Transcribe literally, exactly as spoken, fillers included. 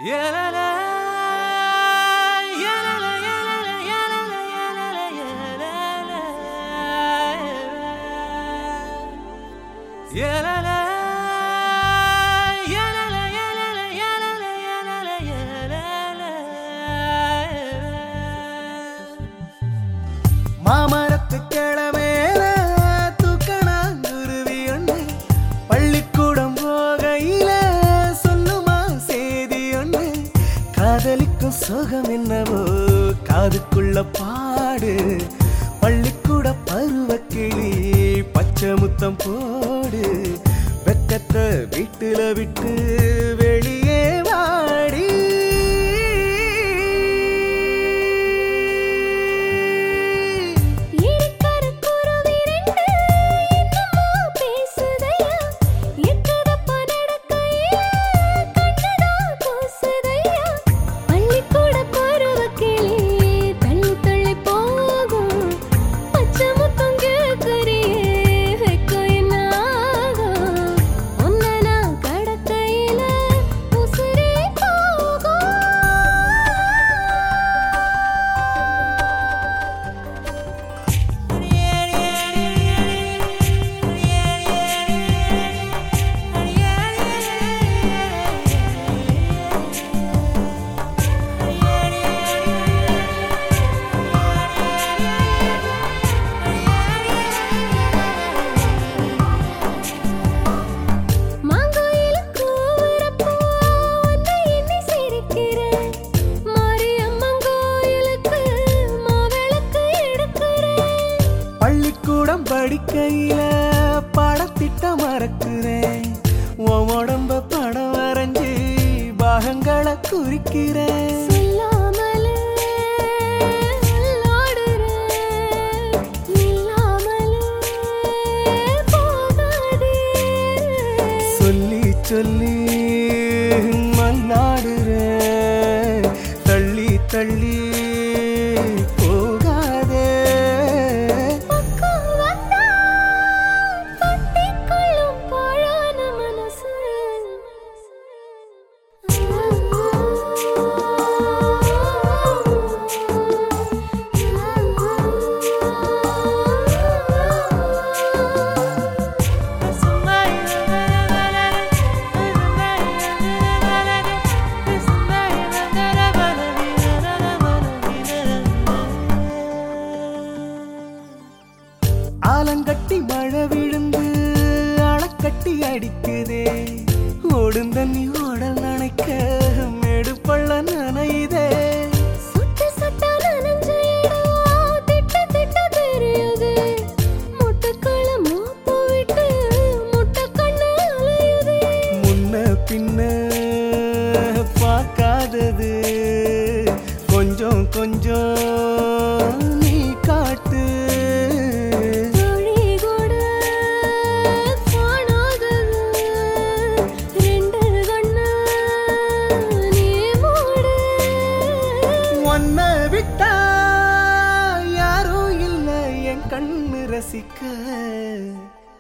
மாமரத்து கிழமேல தூக்கணாங்குருவி ஒண்ணு பள்ளிக்கூடம் போகையில சொல்லுமா செய்தி ஒண்ணு காதலிக்கும் சுகம் என்னவோ காதுக்குள்ள பாடு பள்ளிக்கூட பருவ கிளி பச்சை முத்தம் போடு வெக்கத்தை வீட்டுல விட்டு வெளியே வாடி படிக்கையில படத்திட்டம் மறக்கிறேன் உன் உடம்ப படம் வரைஞ்சி பாகங்களை குறிக்கிறேன் சொல்லி சொல்லி மல்லாடுறேன் தள்ளி தள்ளி ஆலங்கட்டி மழை விழுந்து அணைக்கட்டி அடிக்குதே ஓடும் தண்ணி ஓடல் நனைக்க மேடு பள்ள நனையுதே முன்ன பின்ன பார்க்காதது கொஞ்சம் கொஞ்சம் நீ காட்டு விட்டா யாரும் இல்லை என் கண்ணு ரசிக்க.